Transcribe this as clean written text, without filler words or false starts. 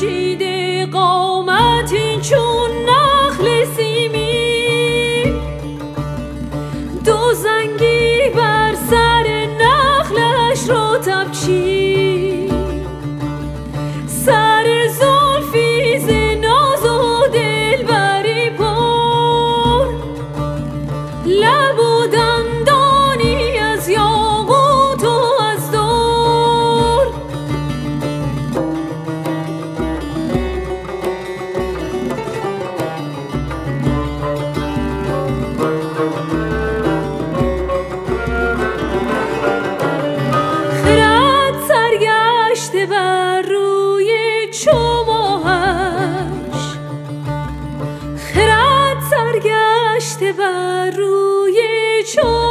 کشیده قامتی چون نخل سیمی، دو زنگی بر سر نخلش را تبچید، سر زلفی ز ناز و دلبری پر، لب و دندانی از یاقوت و از در. خرد سرگشته بر روی چو ماهش، خرد سرگشته بر روی چو